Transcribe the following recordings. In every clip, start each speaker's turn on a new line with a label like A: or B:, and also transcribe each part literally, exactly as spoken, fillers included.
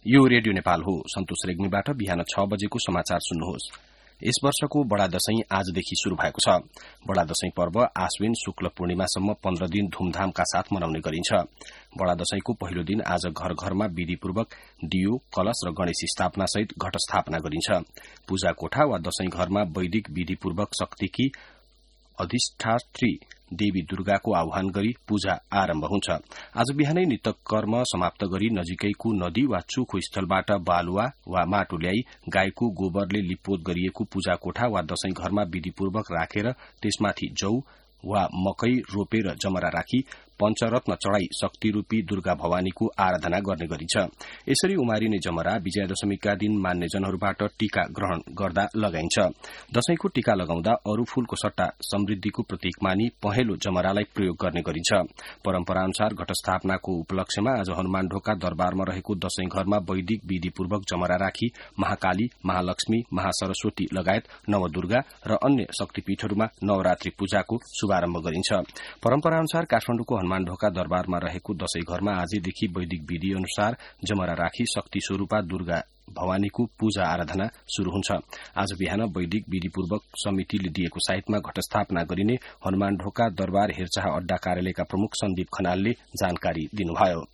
A: यो रेडियो नेपाल हो। सन्तोष रेग्मीबाट बिहान छ बजेको समाचार सुन्नुहोस्। यस वर्षको बडा दशैं आजदेखि शुरू भएको छ। बडा दशैं पर्व आश्विन शुक्ल पूर्णिमासम्म पन्ध्र दिन धूमधामका साथ मनाउने गरिन्छ। बडा दशैंको पहिलो दिन आज घर घरमा विधिपूर्वक दियो, कलश र गणेश स्थापना सहित घट स्थापना गरिन्छ। पूजा कोठा वा दशैं घरमा वैदिक विधिपूर्वक शक्तिकी अधिष्ठात्री देवी दुर्गाको आह्वान गरी पूजा आरम्भ हुन्छ। आज बिहानै नित्यकर्म समाप्त गरी नजिकैको नदी वा चोखो स्थलबाट बालुवा वा माटो ल्याई गाईको गोबरले लिपोत गरिएको पूजा कोठा वा दशैं घरमा विधिपूर्वक राखेर त्यसमाथि जौ वा मकै रोपेर जमरा राखी पञ्चरत्न चढ़ाई शक्तिरूपी दुर्गा भवानीको आराधना गर्ने गरिन्छ। यसरी उमारिने जमरा विजयादशमीका दिन मान्यजनहरूबाट टीका ग्रहण गर्दा लगाइन्छ। दशैंको टीका लगाउँदा अरू फूलको सट्टा समृद्धिको प्रतीक मानी पहेँलो जमरालाई प्रयोग गर्ने गरिन्छ। परम्परा अनुसार घटस्थापनाको उपलक्ष्यमा आज हनुमान ढोका दरबारमा रहेको दशैं घरमा वैदिक विधिपूर्वक जमरा राखी महाकाली, महालक्ष्मी, महासरस्वती लगायत नवदुर्गा र अन्य शक्तिपीठहरूमा नवरात्रि पूजाको शुभारम्भ गरिन्छ। परम्परा अनुसार काठमाडौँको हनुमान ढोका दरबारमा रहेको दशैं घरमा आजदेखि वैदिक विधि अनुसार जमरा राखी शक्ति स्वरूपा दुर्गा भवानीको पूजा आराधना शुरू हुन्छ। आज बिहान वैदिक विधिपूर्वक समितिले दिएको साइटमा घटस्थापना गरिने हनुमान ढोका दरबार हेरचाह अड्डा कार्यालयका प्रमुख सन्दीप खनालले जानकारी दिनुभयो।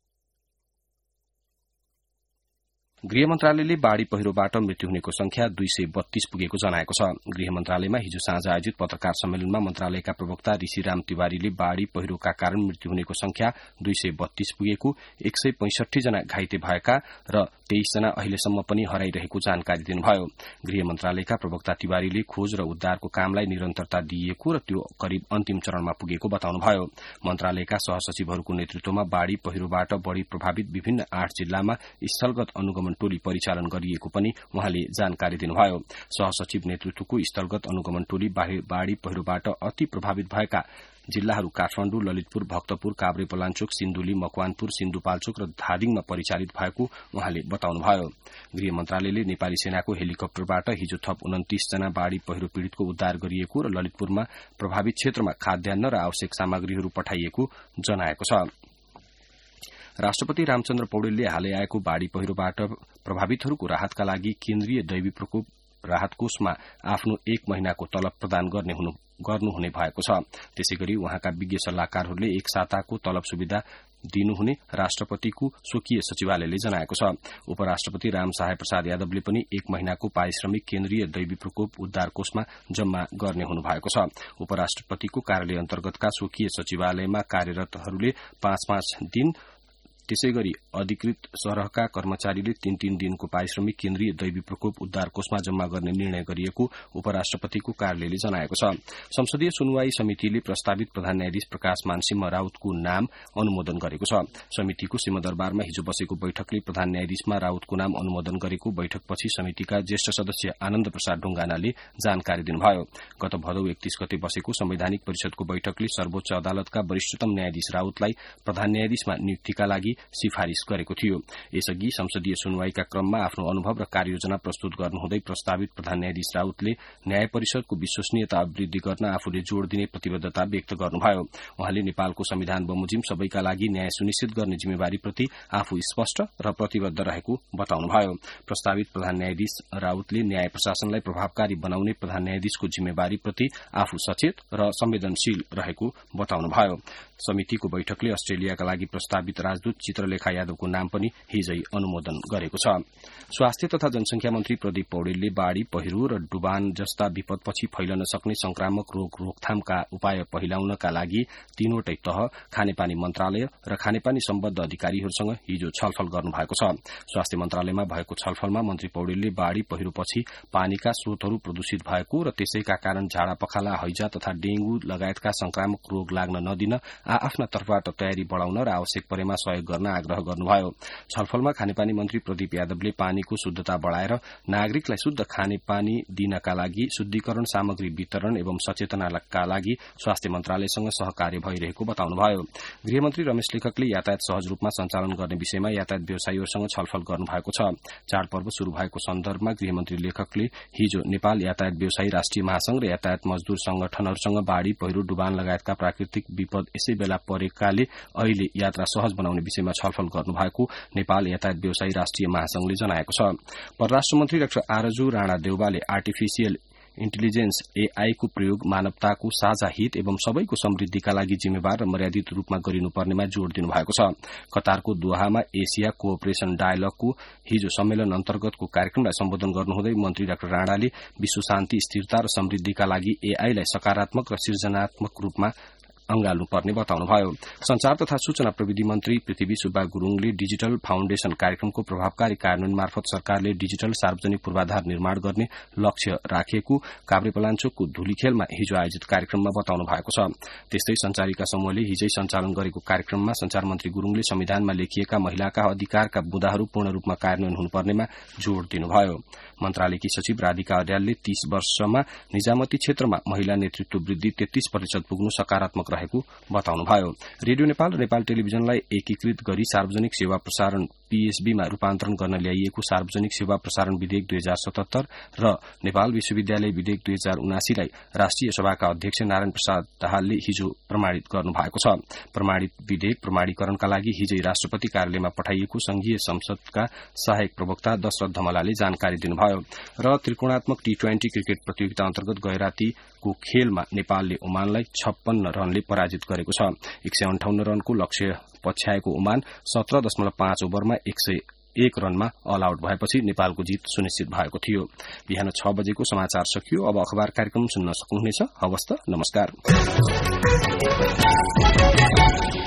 A: गृह मन्त्रालयले बाढ़ी पहिरोबाट मृत्यु हुनेको संख्या दुई सय बत्तीस पुगेको जनाएको छ। गृह मन्त्रालयमा हिजो साँझ आयोजित पत्रकार सम्मेलनमा मन्त्रालयका प्रवक्ता ऋषिराम तिवारीले बाढ़ी पहिरोका कारण मृत्यु हुनेको संख्या दुई सय बत्तीस पुगेको, एक सय पैंसठी जना घाइते भएका र तेइस जना अहिलेसम्म पनि हराइरहेको जानकारी दिनुभयो। गृह मन्त्रालयका प्रवक्ता तिवारीले खोज र उद्धारको कामलाई निरन्तरता दिइएको र त्यो करिब अन्तिम चरणमा पुगेको बताउनुभयो। मन्त्रालयका सहसचिवहरूको नेतृत्वमा बाढ़ी पहिरोबाट बढ़ी प्रभावित विभिन्न आठ जिल्लामा स्थलगत अनुगमन टोली परिचालन गरिएको पनि उहाँले जानकारी दिनुभयो। सहसचिव नेतृत्वको स्थलगत अनुगमन टोली बाढ़ी पहिरोबाट अति प्रभावित भएका जिल्लाहरू काठमाण्डु, ललितपुर, भक्तपुर, काभ्रेपलाञ्चोक, सिन्धुली, मकवानपुर, सिन्धुपाल्चोक र धादिङमा परिचालित भएको उहाँले बताउनुभयो। गृह मन्त्रालयले नेपाली सेनाको हेलिकप्टरबाट हिजो थप उन्तीस जना बाढ़ी पहिरो पीड़ितको उद्धार गरिएको र ललितपुरमा प्रभावित क्षेत्रमा खाद्यान्न र आवश्यक सामग्रीहरू पठाइएको जनाएको छ। राष्ट्रपति रामचन्द्र पौडेलले हालै आएको बाढ़ी पहिरोबाट प्रभावितहरूको राहतका लागि केन्द्रीय दैवी प्रकोप राहत कोषमा आफ्नो एक महिनाको तलब प्रदान गर्ने गर्नुहुने भएको छ। त्यसैगरी उहाँका विज्ञ सल्लाहकारहरूले एक साताको तलब सुविधा दिनुहुने राष्ट्रपतिको स्वकीय सचिवालयले जनाएको छ। उपराष्ट्रपति रामसहाय प्रसाद यादवले पनि एक महिनाको पारिश्रमिक केन्द्रीय दैवी प्रकोप उद्धार कोषमा जम्मा गर्ने हुनुभएको छ। उपराष्ट्रपतिको कार्यालय अन्तर्गतका स्वकीय सचिवालयमा कार्यरतहरूले पाँच पाँच दिन, त्यसैगरी अधिकृत सरहका कर्मचारीले तीन तीन दिनको पारिश्रमिक केन्द्रीय दैवी प्रकोप उद्धार कोषमा जम्मा गर्ने निर्णय गरिएको उपराष्ट्रपतिको कार्यालयले जनाएको छ। संसदीय सुनवाई समितिले प्रस्तावित प्रधान न्यायाधीश प्रकाश मानसिंह राउतको नाम अनुमोदन गरेको छ। समितिको सिंहदरबारमा हिजो बसेको बैठकले प्रधान न्यायाधीशमा राउतको नाम अनुमोदन गरेको बैठकपछि समितिका ज्येष्ठ सदस्य आनन्द प्रसाद ढुंगानाले जानकारी दिनुभयो। गत भदौ एकतीस गते बसेको संवैधानिक परिषदको बैठकले सर्वोच्च अदालतका वरिष्ठतम न्यायाधीश राउतलाई प्रधान न्यायाधीशमा नियुक्तिका लागि सिफारिश गरेको थियो। यसअघि संसदीय सुनवाईका क्रममा आफ्नो अनुभव र कार्ययोजना प्रस्तुत गर्नुहुँदै प्रस्तावित प्रधान न्यायाधीश राउतले न्याय परिषदको विश्वसनीयता वृद्धि गर्न आफूले जोड़ दिने प्रतिबद्धता व्यक्त गर्नुभयो। उहाँले नेपालको संविधान बमोजिम सबैका लागि न्याय सुनिश्चित गर्ने जिम्मेवारीप्रति आफू स्पष्ट र प्रतिबद्ध रहेको बताउनुभयो। प्रस्तावित प्रधान न्यायाधीश राउतले न्याय प्रशासनलाई प्रभावकारी बनाउने प्रधान न्यायाधीशको जिम्मेवारीप्रति आफू सचेत र संवेदनशील रहेको बताउनुभयो। समितिको बैठकले अस्ट्रेलियाका लागि प्रस्तावित राजदूत चित्रलेखा यादवको नाम पनि हिजै अनुमोदन गरेको छ। स्वास्थ्य तथा जनसंख्या मन्त्री प्रदीप पौडेलले बाढ़ी, पहिरो र डुबान जस्ता विपदपछि फैलन सक्ने संक्रामक रोग रोकथामका उपाय पहिलाउनका लागि तीनवटै तह, खानेपानी मन्त्रालय र खानेपानी सम्बद्ध अधिकारीहरूसँग हिजो छलफल गर्नुभएको छ। स्वास्थ्य मन्त्रालयमा भएको छलफलमा मन्त्री पौडेलले बाढ़ी पहिरोपछि पानीका स्रोतहरू प्रदूषित भएको र त्यसैका कारण झाडा पखाला, हैजा तथा डेंगू लगायतका संक्रामक रोग लाग्न नदिन आफ्ना तर्फबाट तयारी बढ़ाउन र आवश्यक परेमा सहयोग गर्न आग्रह गर्नुभयो। छलफलमा खानेपानी मन्त्री प्रदीप यादवले पानीको शुद्धता बढ़ाएर नागरिकलाई शुद्ध खानेपानी दिनका लागि शुद्धिकरण सामग्री वितरण एवं सचेतनाका लागि स्वास्थ्य मन्त्रालयसँग सहकार्य भइरहेको बताउनुभयो। गृहमन्त्री रमेश लेखकले यातायात सहज रूपमा सञ्चालन गर्ने विषयमा यातायात व्यवसायीहरूसँग छलफल गर्नुभएको छ। चाडपर्व शुरू भएको सन्दर्भमा गृहमन्त्री लेखकले हिजो नेपाल यातायात व्यवसायी राष्ट्रिय महासंघ र यातायात मजदूर संगठनहरूसँग बाढ़ी, पहिरो, डुबान लगायतका प्राकृतिक विपद यसै बेला परेकाले अहिले यात्रा सहज बनाउने विषयमा छलफल गर्नुभएको नेपाल यातायात व्यवसायी राष्ट्रिय महासंघले जनाएको छ। परराष्ट्र मन्त्री डाक्टर आरजू राणा देउवाले आर्टिफिशियल इन्टेलिजेन्स एआई को प्रयोग मानवताको साझा हित एवं सबैको समृद्धिका लागि जिम्मेवार र मर्यादित रूपमा गरिनुपर्नेमा जोड़ दिनुभएको छ। कतारको दोहामा एसिया कोअपरेशन डायलगको हिजो सम्मेलन अन्तर्गतको कार्यक्रमलाई सम्बोधन गर्नुहुँदै मन्त्री डाक्टर राणाले विश्व शान्ति, स्थिरता र समृद्धिका लागि एआईलाई सकारात्मक र सृजनात्मक रूपमा अंगाल्नुपर्ने बताउनुभयो। संचार तथा सूचना प्रविधि मन्त्री पृथ्वी सुब्बा गुरूङले डिजिटल फाउन्डेशन कार्यक्रमको प्रभावकारी कार्यान्वयन मार्फत सरकारले डिजिटल सार्वजनिक पूर्वाधार निर्माण गर्ने लक्ष्य राखेको काभ्रेपलाञ्चोकको धुलीखेलमा हिजो आयोजित कार्यक्रममा बताउनु भएको छ। त्यस्तै संचारिका समूहले हिजै सञ्चालन गरेको कार्यक्रममा संचार मन्त्री गुरूङले संविधानमा लेखिएका महिलाका अधिकारका बुँदाहरू पूर्ण रूपमा कार्यान्वयन हुनुपर्नेमा जोड़ दिनुभयो। मन्त्रालयकी सचिव राधिका अर्यालले तीस वर्षमा निजामती क्षेत्रमा महिला नेतृत्व वृद्धि तेत्तीस प्रतिशत पुग्नु सकारात्मक रहेको बताउनुभयो। रेडियो नेपाल र नेपाल टेलिभिजनलाई एकीकृत गरी सार्वजनिक सेवा प्रसारण पीएसबीमा रूपान्तरण गर्न ल्याइएको सार्वजनिक सेवा प्रसारण विधेयक दुई हजार सतहत्तर र नेपाल विश्वविद्यालय विधेयक दुई हजार उनासीलाई राष्ट्रिय सभाका अध्यक्ष नारायण प्रसाद दाहालले हिजो प्रमाणित गर्नुभएको छ। प्रमाणित विधेयक प्रमाणीकरणका लागि हिजै राष्ट्रपति कार्यालयमा पठाइएको संघीय संसदका सहायक प्रवक्ता दशरथ धमलाले जानकारी दिनुभयो। र त्रिकोणात्मक टी ट्वेन्टी क्रिकेट प्रतियोगिता अन्तर्गत गैरातीको खेलमा नेपालले ओमानलाई छप्पन्न रनले पराजित गरेको छ। एक सय अन्ठाउन्न रनको लक्ष्य पछ्याएको ओमान सत्र दशमलव पाँच ओभरमा एक सय एक रनमा अल आउट भएपछि नेपालको जीत सुनिश्चित भएको थियो। बिहान छ बजेको समाचार सकियो। अब अखबार कार्यक्रम सुन्न सक्नुहुनेछ। हवस् त, नमस्कार।